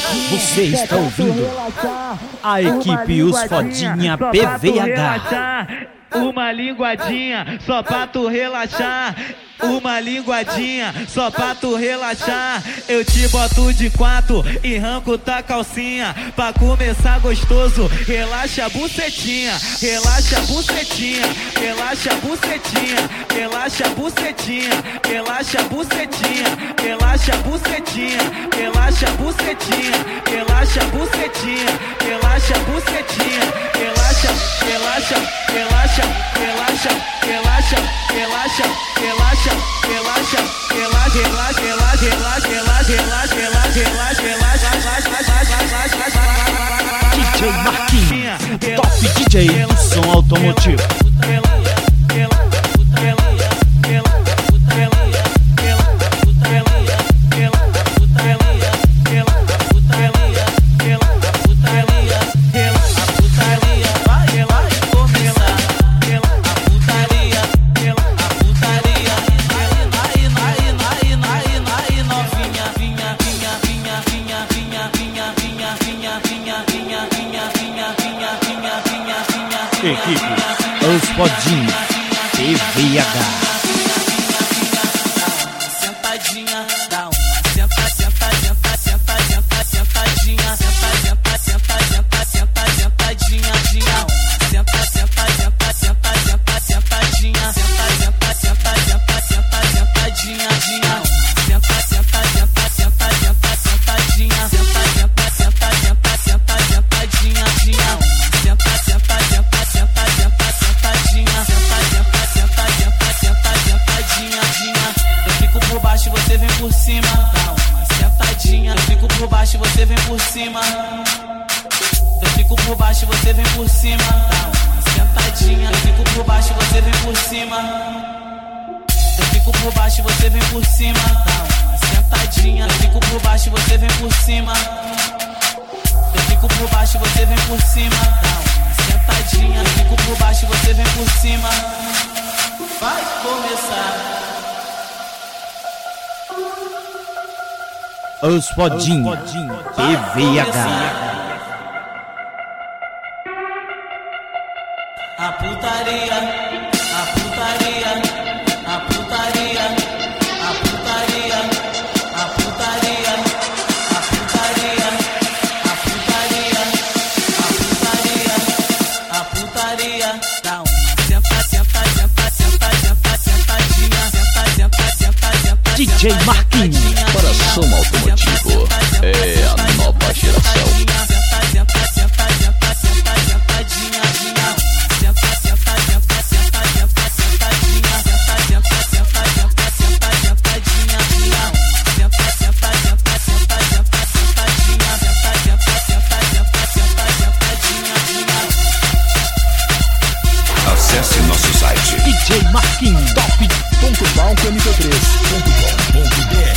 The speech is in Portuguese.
Você está ouvindo a equipe Os Fodinha PVH. Uma linguadinha só pra tu relaxar. Uma linguadinha só pra tu relaxar. Eu te boto de quatro e arranco tua calcinha. Pra começar gostoso, relaxa a bucetinha. Relaxa a bucetinha, relaxa a bucetinha. Relaxa a bucetinha, relaxa a bucetinha. Relaxa a bucetinha, relaxa a bucetinha. Relaxa a bucetinha, relaxa a bucetinha. Relaxa, relaxa, relaxa, relaxa, relaxa, relaxa, relaxa, relaxa, relaxa, relaxa, relaxa, relaxa, relaxa, relaxa, DJ Marquinhos, top DJ do som automotivo. Equipe Os Fodinha PVH. Sentadinha, dá uma senta, senta, senta, senta, senta, sentadinha, senta, senta, senta, senta, senta, sentadinha, senta, senta, senta, senta, senta, sentadinha, senta, senta, senta, senta, senta, sentadinha, senta, senta, senta, senta, senta, sentadinha, senta, senta, senta, senta, senta, sentadinha, senta, senta, senta, senta, senta, sentadinha, senta, senta, senta, senta, senta, sentadinha, eu fico por baixo, você vem por cima, dá uma sentadinha, eu fico por baixo, você vem por cima, eu fico por baixo, você vem por cima, dá uma sentadinha, eu fico por baixo, você vem por cima, eu fico por baixo, você vem por cima, dá uma sentadinha, eu fico por baixo, você vem por cima, eu fico por baixo, você vem por cima, dá uma sentadinha, eu fico por baixo, você vem por cima, vai começar. Os Fodinha PVH. A putaria, a putaria, a putaria, a putaria, a putaria, a putaria, a putaria, a putaria, a putaria, dá uma senta, senta, senta, senta, senta, sentadinha, senta, senta, senta, senta, DJ Marquinhos, para som automotivo, é a nova geração. Acesse nosso site DJ Marquinhos, top.balcomp3.com.br.